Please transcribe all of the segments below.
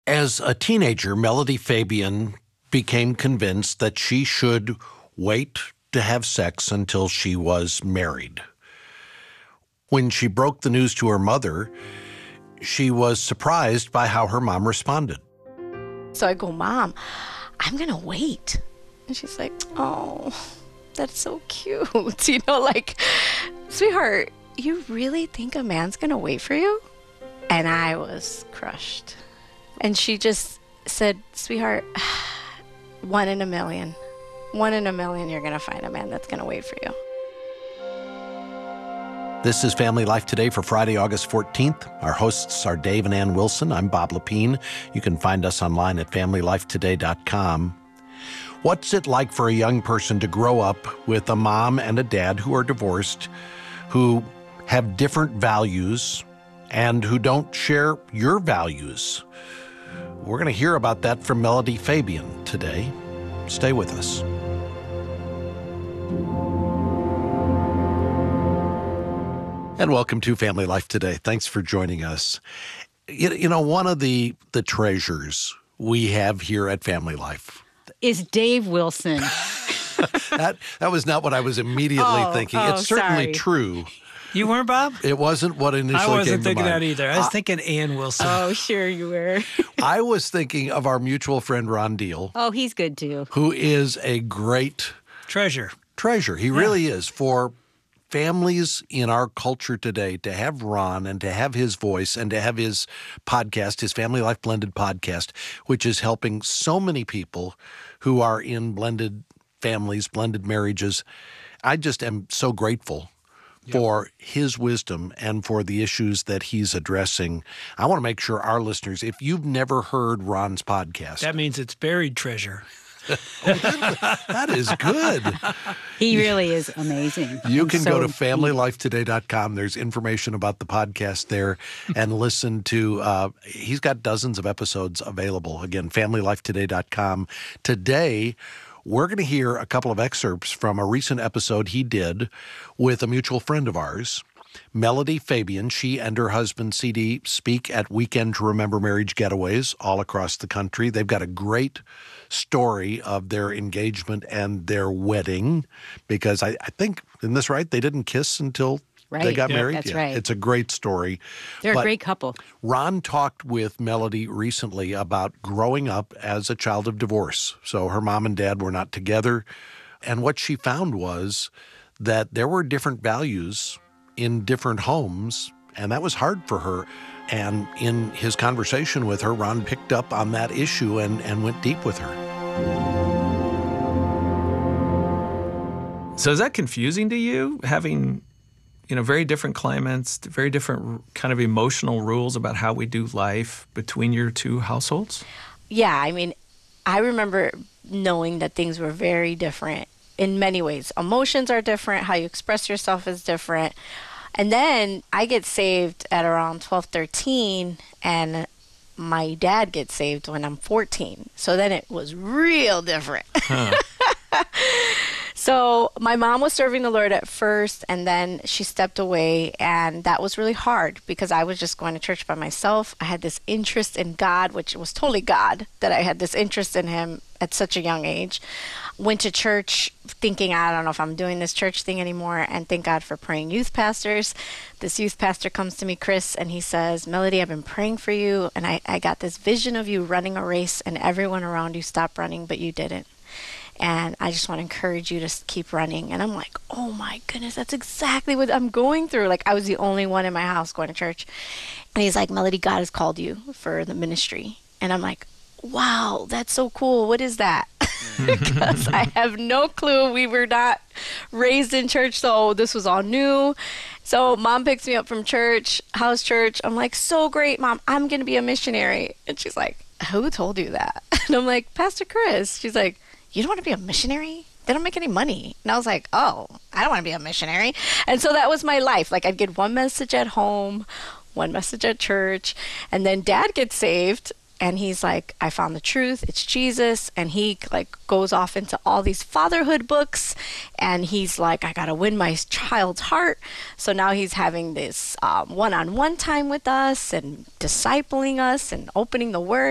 As a teenager, Melody Fabian became convinced that she should wait to have sex until she was married. When she broke the news to her mother, she was surprised by how her mom responded. So I go, Mom, I'm going to wait. And she's like, oh, that's so cute. Like, sweetheart, you really think a man's going to wait for you? And I was crushed. And she just said, sweetheart, 1 in a million. 1 in a million, you're going to find a man that's going to wait for you. This is Family Life Today for Friday, August 14th. Our hosts are Dave and Ann Wilson. I'm Bob Lepine. You can find us online at FamilyLifeToday.com. What's it like for a young person to grow up with a mom and a dad who are divorced, who have different values, and who don't share your values? We're going to hear about that from Melody Fabian today. Stay with us. And welcome to Family Life Today. Thanks for joining us. You know, one of the treasures we have here at Family Life is Dave Wilson. That was not what I was immediately thinking. It's certainly true. You weren't, Bob? It wasn't what initially came to mind. I wasn't thinking that either. I was thinking Ann Wilson. Oh, sure you were. I was thinking of our mutual friend, Ron Deal. Oh, he's good too. Who is a great treasure. He really is. For families in our culture today, to have Ron and to have his voice and to have his podcast, his Family Life Blended podcast, which is helping so many people who are in blended families, blended marriages. I just am so grateful for his wisdom and for the issues that he's addressing. I want to make sure our listeners, if you've never heard Ron's podcast. That means it's buried treasure. That is good. He really is amazing. You can go to FamilyLifeToday.com. There's information about the podcast there and listen to, he's got dozens of episodes available. Again, FamilyLifeToday.com. Today, we're going to hear a couple of excerpts from a recent episode he did with a mutual friend of ours, Melody Fabian. She and her husband, CD, speak at Weekend to Remember Marriage getaways all across the country. They've got a great story of their engagement and their wedding, because I think, isn't this right? They didn't kiss until they got married. That's right. It's a great story. They're a great couple. Ron talked with Melody recently about growing up as a child of divorce. So her mom and dad were not together. And what she found was that there were different values in different homes, and that was hard for her. And in his conversation with her, Ron picked up on that issue and went deep with her. So is that confusing to you, having, very different climates, very different kind of emotional rules about how we do life between your two households? Yeah, I remember knowing that things were very different in many ways. Emotions are different. How you express yourself is different. And then I get saved at around 12, 13, and my dad gets saved when I'm 14. So then it was real different. Huh. So my mom was serving the Lord at first, and then she stepped away, and that was really hard because I was just going to church by myself. I had this interest in God, which was totally God, that I had this interest in him at such a young age. Went to church thinking, I don't know if I'm doing this church thing anymore, and thank God for praying youth pastors. This youth pastor comes to me, Chris, and he says, Melody, I've been praying for you, and I got this vision of you running a race, and everyone around you stopped running, but you didn't. And I just want to encourage you to keep running. And I'm like, oh my goodness, that's exactly what I'm going through. Like, I was the only one in my house going to church. And he's like, Melody, God has called you for the ministry. And I'm like, wow, that's so cool. What is that? Because I have no clue. We were not raised in church, so this was all new. So Mom picks me up from church, house church. I'm like, so great, Mom, I'm going to be a missionary. And she's like, who told you that? And I'm like, Pastor Chris. She's like, you don't want to be a missionary? They don't make any money. And I was like, oh, I don't want to be a missionary. And so that was my life. Like, I'd get one message at home, one message at church, and then Dad gets saved. And he's like, I found the truth. It's Jesus. And he goes off into all these fatherhood books. And he's like, I got to win my child's heart. So now he's having this one-on-one time with us and discipling us and opening the word.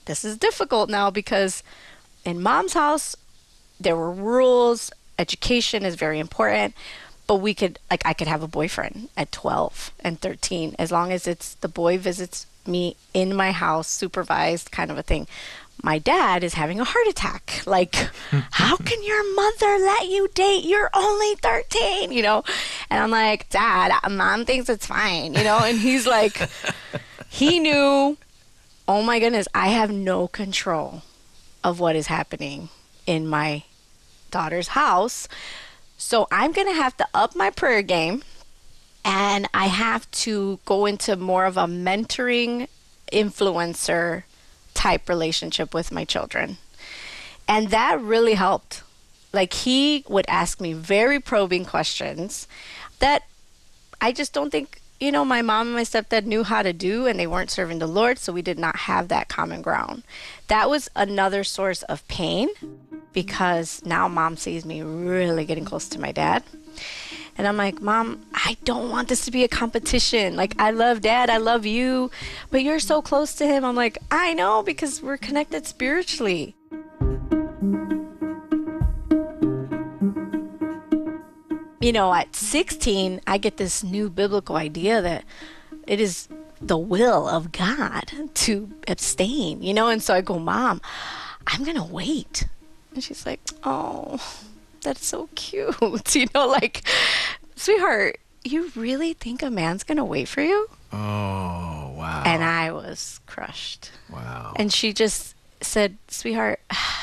this is difficult now because in mom's house, there were rules. Education is very important. But we could, like, I could have a boyfriend at 12 and 13, as long as it's the boy visits me in my house, supervised kind of a thing. My dad is having a heart attack. Like, how can your mother let you date? You're only 13, you know? And I'm like, Dad, mom thinks it's fine, you know? And he's like, he knew, oh my goodness, I have no control of what is happening in my daughter's house. So I'm going to have to up my prayer game, and I have to go into more of a mentoring influencer type relationship with my children. And that really helped. Like, he would ask me very probing questions that I just don't think, you know, my mom and my stepdad knew how to do, and they weren't serving the Lord, so we did not have that common ground. That was another source of pain, because now mom sees me really getting close to my dad. And I'm like, Mom, I don't want this to be a competition. Like, I love Dad, I love you, but you're so close to him. I'm like, I know, because we're connected spiritually. You know, at 16, I get this new biblical idea that it is the will of God to abstain, you know? And so I go, Mom, I'm going to wait. And she's like, oh, that's so cute. You know, like, sweetheart, you really think a man's going to wait for you? Oh, wow. And I was crushed. Wow. And she just said, sweetheart,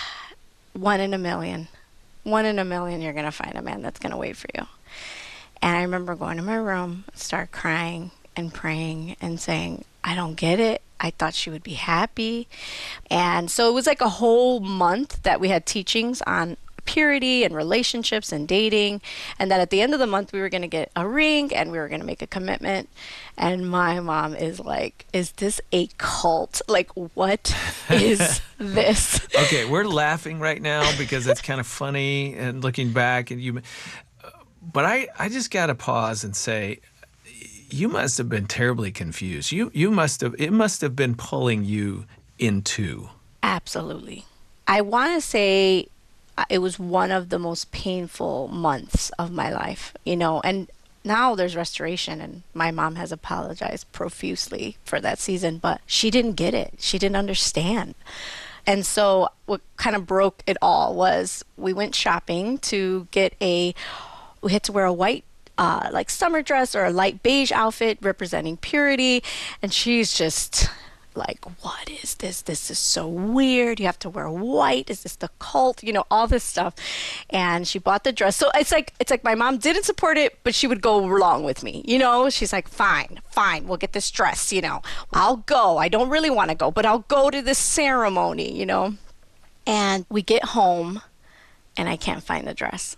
1 in a million. 1 in a million, you're going to find a man that's going to wait for you. And I remember going to my room, start crying and praying and saying, I don't get it. I thought she would be happy. And so it was like a whole month that we had teachings on purity and relationships and dating. And that at the end of the month, we were going to get a ring and we were going to make a commitment. And my mom is like, is this a cult? Like, what is this? Okay, we're laughing right now because it's kind of funny and looking back. But I just got to pause and say, you must have been terribly confused. It must have been pulling you into. Absolutely. I want to say it was one of the most painful months of my life, you know, and now there's restoration, and my mom has apologized profusely for that season, but she didn't get it. She didn't understand. And so what kind of broke it all was we went shopping to get we had to wear a white like summer dress or a light beige outfit representing purity. And she's just like, what is this? This is so weird. You have to wear white. Is this the cult? You know, all this stuff. And she bought the dress. So it's like my mom didn't support it, but she would go along with me. You know, she's like, fine, we'll get this dress, you know. I'll go. I don't really want to go, but I'll go to this ceremony, you know. And we get home and I can't find the dress.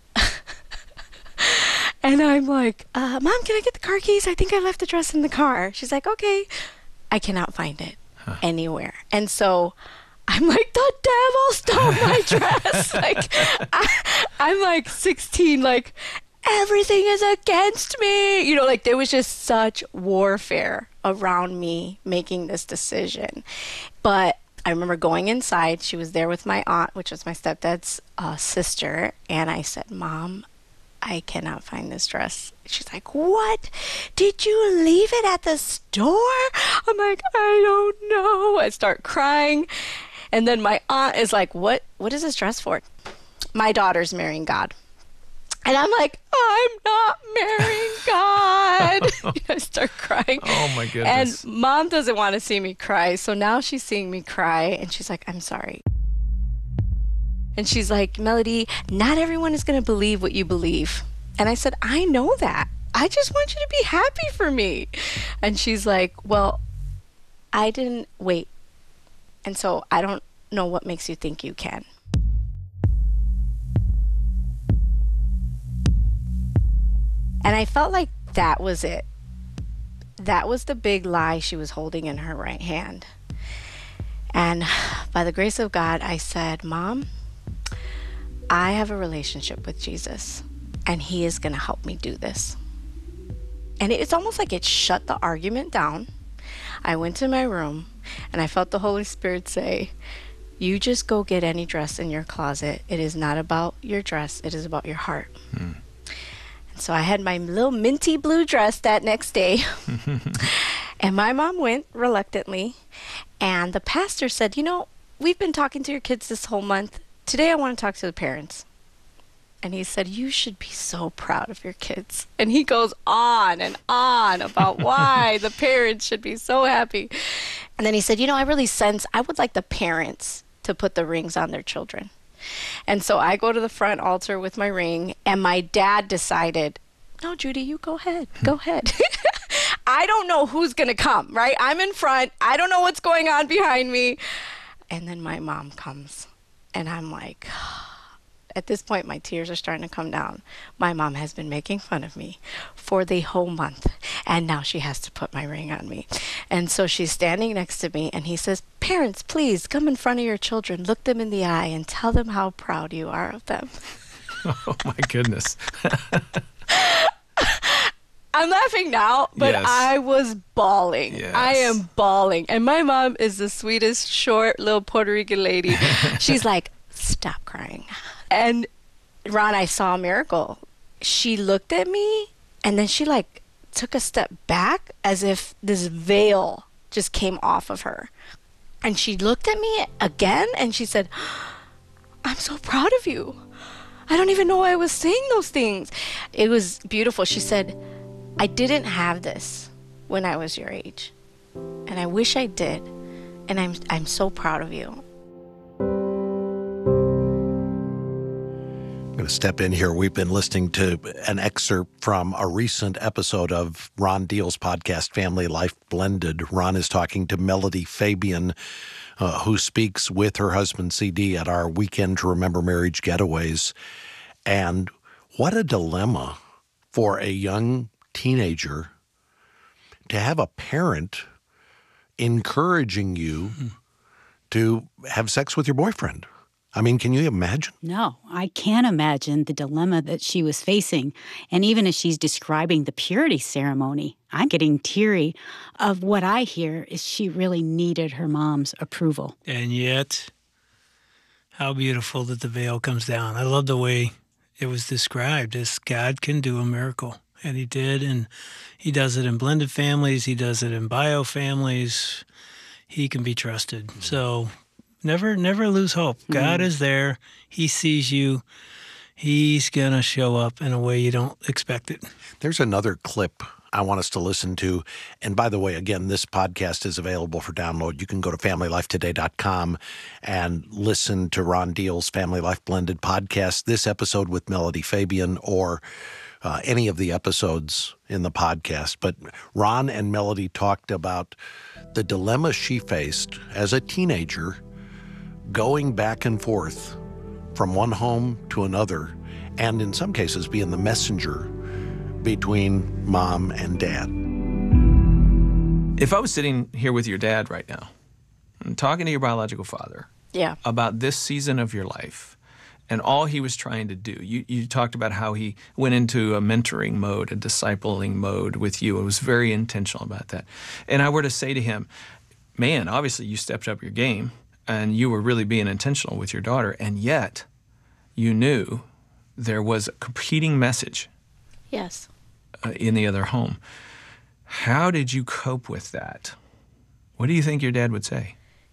And I'm like, Mom, can I get the car keys? I think I left the dress in the car. She's like, okay. I cannot find it anywhere. And so I'm like, the devil stole my dress. Like, I'm like 16, like, everything is against me. You know, like, there was just such warfare around me making this decision. But I remember going inside. She was there with my aunt, which was my stepdad's sister. And I said, Mom, I cannot find this dress. She's like, what? Did you leave it at the store? I'm like, I don't know. I start crying. And then my aunt is like, what is this dress for? My daughter's marrying God. And I'm like, I'm not marrying God. I start crying. Oh, my goodness. And Mom doesn't want to see me cry. So now she's seeing me cry. And she's like, I'm sorry. And she's like, Melody, not everyone is going to believe what you believe. And I said, I know that. I just want you to be happy for me. And she's like, well, I didn't wait. And so I don't know what makes you think you can. And I felt like that was it. That was the big lie she was holding in her right hand. And by the grace of God, I said, Mom, I have a relationship with Jesus, and he is going to help me do this. And it's almost like it shut the argument down. I went to my room, And I felt the Holy Spirit say, you just go get any dress in your closet. It is not about your dress. It is about your heart. And so I had my little minty blue dress that next day. And my mom went reluctantly. And the pastor said, we've been talking to your kids this whole month. Today I want to talk to the parents. And he said, you should be so proud of your kids. And he goes on and on about why the parents should be so happy. And then he said, I really sense I would like the parents to put the rings on their children. And so I go to the front altar with my ring, and my dad decided, no, Judy, you go ahead. Go ahead. I don't know who's going to come, right? I'm in front. I don't know what's going on behind me. And then my mom comes, and I'm like, at this point, my tears are starting to come down. My mom has been making fun of me for the whole month, and now she has to put my ring on me. And so she's standing next to me, and he says, parents, please come in front of your children, look them in the eye, and tell them how proud you are of them. Oh, my goodness. I'm laughing now, but Yes. I was bawling. Yes. I am bawling. And my mom is the sweetest, short, little Puerto Rican lady. She's like, stop crying. And Ron, I saw a miracle. She looked at me, and then she took a step back as if this veil just came off of her. And she looked at me again, and she said, I'm so proud of you. I don't even know why I was saying those things. It was beautiful. She said, I didn't have this when I was your age, and I wish I did. And I'm so proud of you. I'm going to step in here. We've been listening to an excerpt from a recent episode of Ron Deal's podcast, Family Life Blended. Ron is talking to Melody Fabian, who speaks with her husband, CD, at our Weekend to Remember Marriage Getaways. And what a dilemma for a young teenager to have a parent encouraging you to have sex with your boyfriend. I mean, can you imagine? No, I can't imagine the dilemma that she was facing. And even as she's describing the purity ceremony, I'm getting teary of what I hear is she really needed her mom's approval. And yet, how beautiful that the veil comes down. I love the way it was described as God can do a miracle. And he did, and he does it in blended families. He does it in bio families. He can be trusted. So never lose hope. God is there. He sees you. He's going to show up in a way you don't expect it. There's another clip I want us to listen to. And by the way, again, this podcast is available for download. You can go to FamilyLifeToday.com and listen to Ron Deal's Family Life Blended podcast, this episode with Melody Fabian, or any of the episodes in the podcast. But Ron and Melody talked about the dilemma she faced as a teenager, going back and forth from one home to another, and in some cases being the messenger between mom and dad. If I was sitting here with your dad right now and talking to your biological father Yeah. about this season of your life and all he was trying to do, you talked about how he went into a mentoring mode, a discipling mode with you. It was very intentional about that. And I were to say to him, man, obviously you stepped up your game and you were really being intentional with your daughter, and yet you knew there was a competing message Yes. in the other home. How did you cope with that? What do you think your dad would say?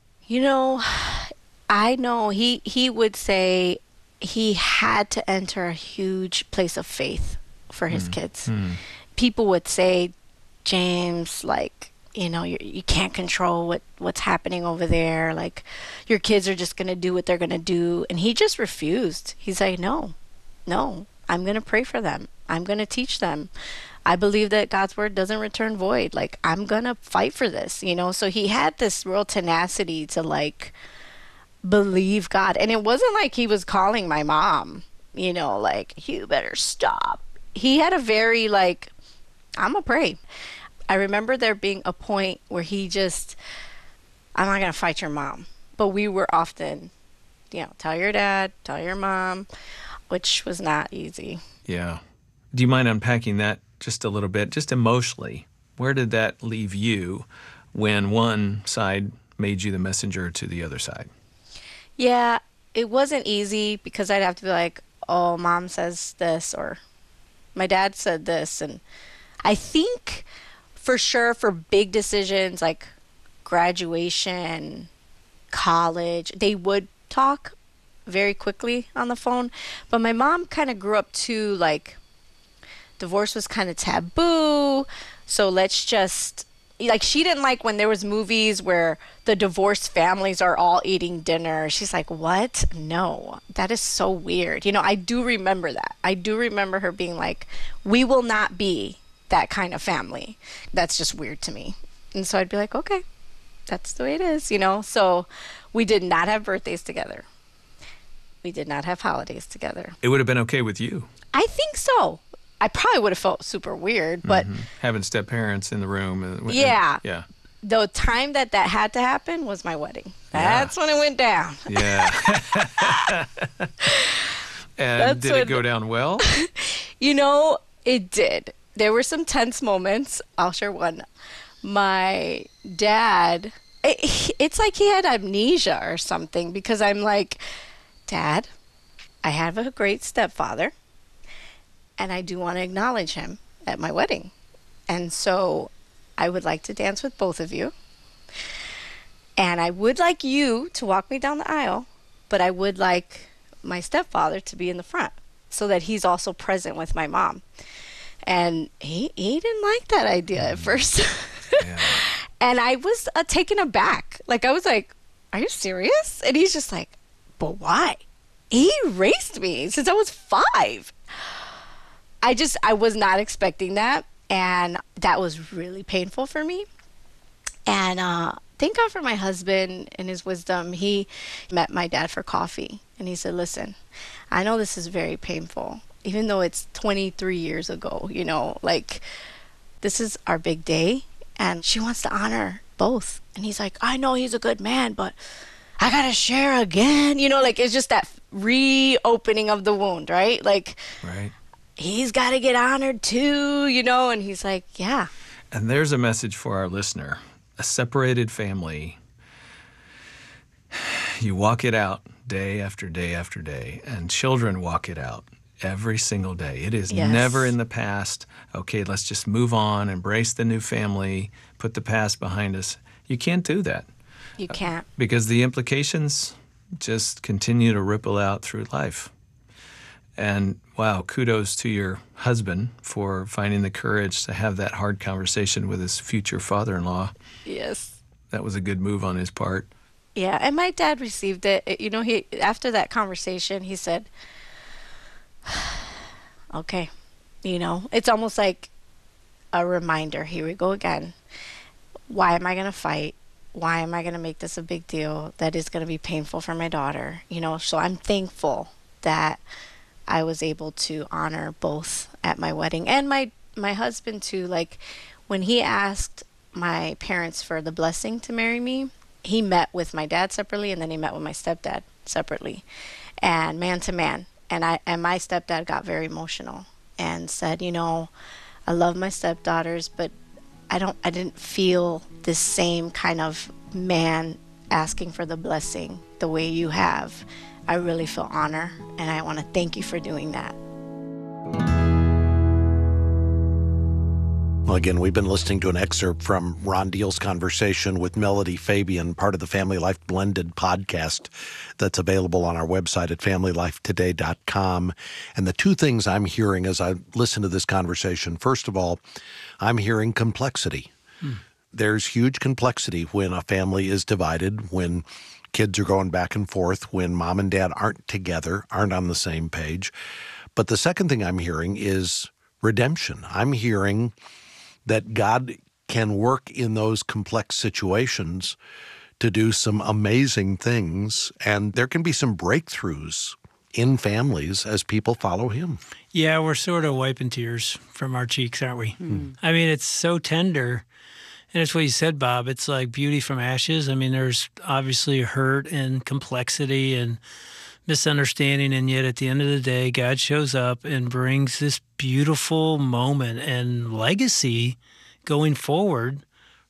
I know he would say he had to enter a huge place of faith for his kids. People would say, James, you can't control what's happening over there. Like, your kids are just going to do what they're going to do. And he just refused. He's like, no, I'm going to pray for them. I'm going to teach them. I believe that God's word doesn't return void. Like, I'm going to fight for this, So he had this real tenacity to believe God. And it wasn't like he was calling my mom, you better stop. He had a very I'm going to pray. I remember there being a point where he just, I'm not going to fight your mom. But we were often, tell your dad, tell your mom, which was not easy. Yeah. Do you mind unpacking that just a little bit, just emotionally? Where did that leave you when one side made you the messenger to the other side. Yeah, it wasn't easy because I'd have to be like, oh, mom says this or my dad said this. And I think for sure for big decisions like graduation, college, they would talk very quickly on the phone. But my mom kind of grew up too, like, divorce was kind of taboo. So let's just, like, she didn't like when there was movies where the divorced families are all eating dinner. She's like, what? No, that is so weird. I do remember that. I do remember her being like, we will not be that kind of family. That's just weird to me. And so I'd be like, okay, that's the way it is, So we did not have birthdays together. We did not have holidays together. It would have been okay with you. I think so. I probably would have felt super weird, but having step parents in the room. Yeah. Yeah. The time that had to happen was my wedding. That's when it went down. Yeah. And did it go down well? It did. There were some tense moments. I'll share one. My dad, it's like he had amnesia or something because I'm like, Dad, I have a great stepfather and I do want to acknowledge him at my wedding. And so I would like to dance with both of you. And I would like you to walk me down the aisle, but I would like my stepfather to be in the front so that he's also present with my mom. And he didn't like that idea at first. Yeah. And I was taken aback. Like, I was like, are you serious? And he's just like, but why? He raised me since I was 5. I was not expecting that. And that was really painful for me. And thank God for my husband and his wisdom. He met my dad for coffee. And he said, listen, I know this is very painful, even though it's 23 years ago, like, this is our big day. And she wants to honor both. And he's like, I know he's a good man, but I got to share again. Like, it's just that reopening of the wound, right? Like, right. He's got to get honored too, and he's like, yeah. And there's a message for our listener. A separated family, you walk it out day after day after day, and children walk it out every single day. It is never in the past. Okay, let's just move on, embrace the new family, put the past behind us. You can't do that. You can't. Because the implications just continue to ripple out through life. And wow, kudos to your husband for finding the courage to have that hard conversation with his future father-in-law. Yes. That was a good move on his part. Yeah, and my dad received it. He after that conversation, he said, okay, it's almost like a reminder. Here we go again. Why am I going to fight? Why am I going to make this a big deal that is going to be painful for my daughter? So I'm thankful that I was able to honor both at my wedding and my husband too. Like, when he asked my parents for the blessing to marry me, he met with my dad separately and then he met with my stepdad separately and man to man. And my stepdad got very emotional and said, I love my stepdaughters, but I didn't feel the same kind of man asking for the blessing the way you have. I really feel honor, and I want to thank you for doing that. Well, again, we've been listening to an excerpt from Ron Deal's conversation with Melody Fabian, part of the Family Life Blended podcast that's available on our website at familylifetoday.com. And the two things I'm hearing as I listen to this conversation, first of all, I'm hearing complexity. There's huge complexity when a family is divided, when kids are going back and forth, when mom and dad aren't together, aren't on the same page. But the second thing I'm hearing is redemption. I'm hearing that God can work in those complex situations to do some amazing things, and there can be some breakthroughs in families as people follow him. Yeah, we're sort of wiping tears from our cheeks, aren't we? I mean, it's so tender. And it's what you said, Bob. It's like beauty from ashes. I mean, there's obviously hurt and complexity and misunderstanding, and yet at the end of the day, God shows up and brings this beautiful moment and legacy going forward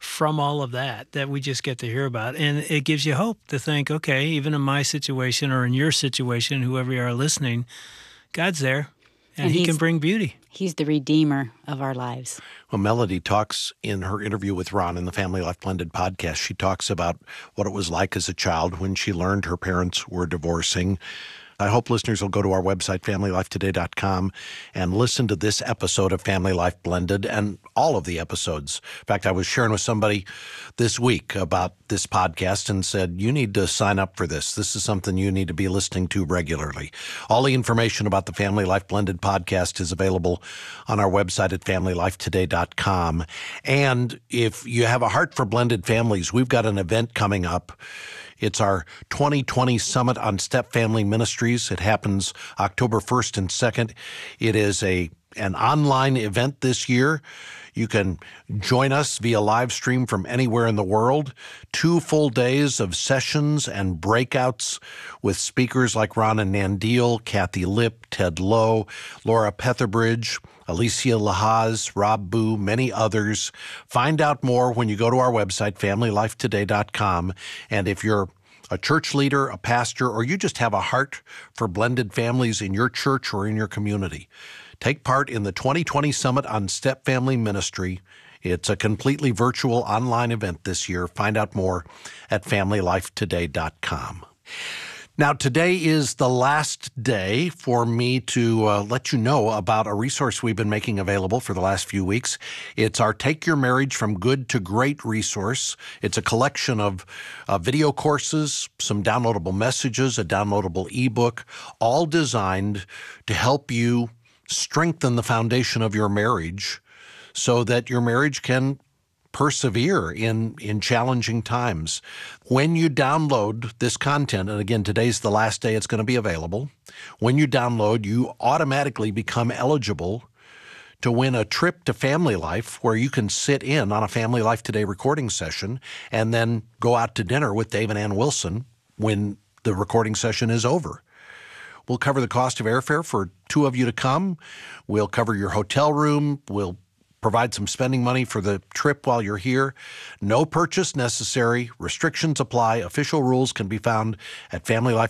from all of that we just get to hear about. And it gives you hope to think, okay, even in my situation or in your situation, whoever you are listening, God's there and he can bring beauty. He's the redeemer of our lives. Well, Melody talks in her interview with Ron in the Family Life Blended podcast. She talks about what it was like as a child when she learned her parents were divorcing. I hope listeners will go to our website, FamilyLifeToday.com, and listen to this episode of Family Life Blended and all of the episodes. In fact, I was sharing with somebody this week about this podcast and said, you need to sign up for this. This is something you need to be listening to regularly. All the information about the Family Life Blended podcast is available on our website at FamilyLifeToday.com. And if you have a heart for blended families, we've got an event coming up. It's our 2020 Summit on Step Family Ministries. It happens October 1st and 2nd. It is an online event this year. You can join us via live stream from anywhere in the world. 2 full days of sessions and breakouts with speakers like Ron and Nandil, Kathy Lipp, Ted Lowe, Laura Petherbridge, Alicia Lahaz, Rob Boo, many others. Find out more when you go to our website, FamilyLifeToday.com. And if you're a church leader, a pastor, or you just have a heart for blended families in your church or in your community, take part in the 2020 Summit on Step Family Ministry. It's a completely virtual online event this year. Find out more at FamilyLifeToday.com. Now, today is the last day for me to let you know about a resource we've been making available for the last few weeks. It's our Take Your Marriage from Good to Great resource. It's a collection of video courses, some downloadable messages, a downloadable ebook, all designed to help you strengthen the foundation of your marriage so that your marriage can persevere in challenging times. When you download this content, and again, today's the last day it's going to be available, when you download, you automatically become eligible to win a trip to Family Life where you can sit in on a Family Life Today recording session and then go out to dinner with Dave and Ann Wilson when the recording session is over. We'll cover the cost of airfare for 2 of you to come. We'll cover your hotel room. We'll provide some spending money for the trip while you're here. No purchase necessary. Restrictions apply. Official rules can be found at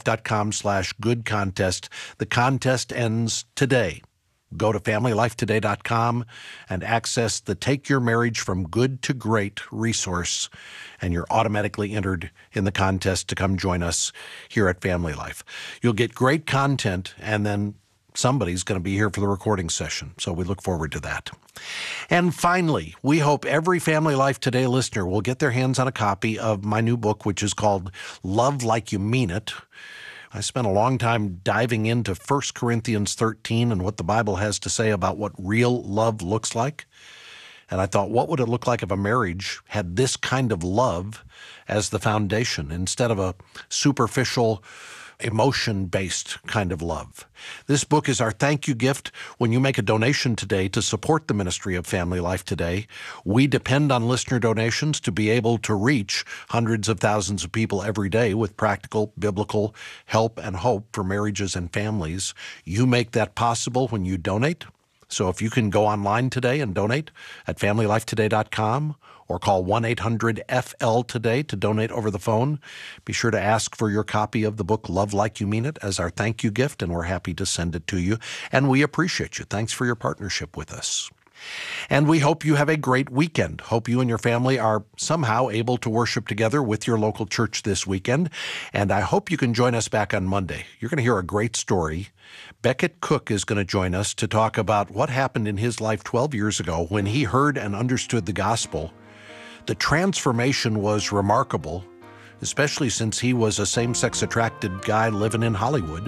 FamilyLife.com/good-contest. The contest ends today. Go to FamilyLifeToday.com and access the Take Your Marriage from Good to Great resource, and you're automatically entered in the contest to come join us here at Family Life. You'll get great content, and then somebody's going to be here for the recording session, so we look forward to that. And finally, we hope every Family Life Today listener will get their hands on a copy of my new book, which is called Love Like You Mean It. I spent a long time diving into 1 Corinthians 13 and what the Bible has to say about what real love looks like. And I thought, what would it look like if a marriage had this kind of love as the foundation instead of a superficial, emotion-based kind of love? This book is our thank you gift when you make a donation today to support the ministry of Family Life Today. We depend on listener donations to be able to reach hundreds of thousands of people every day with practical, biblical help and hope for marriages and families. You make that possible when you donate. So if you can go online today and donate at FamilyLifeToday.com or call 1-800-FL-TODAY to donate over the phone, be sure to ask for your copy of the book Love Like You Mean It as our thank you gift, and we're happy to send it to you. And we appreciate you. Thanks for your partnership with us. And we hope you have a great weekend. Hope you and your family are somehow able to worship together with your local church this weekend. And I hope you can join us back on Monday. You're going to hear a great story. Beckett Cook is going to join us to talk about what happened in his life 12 years ago when he heard and understood the gospel. The transformation was remarkable, especially since he was a same-sex attracted guy living in Hollywood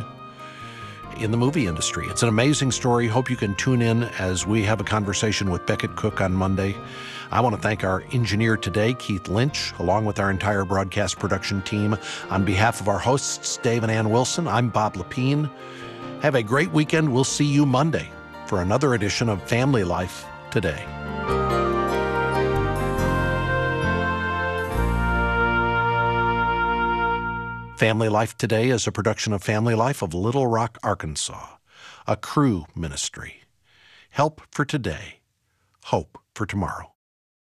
in the movie industry. It's an amazing story. Hope you can tune in as we have a conversation with Beckett Cook on Monday. I want to thank our engineer today, Keith Lynch, along with our entire broadcast production team. On behalf of our hosts, Dave and Ann Wilson, I'm Bob Lepine. Have a great weekend. We'll see you Monday for another edition of Family Life Today. Family Life Today is a production of Family Life of Little Rock, Arkansas, a Cru ministry. Help for today, hope for tomorrow.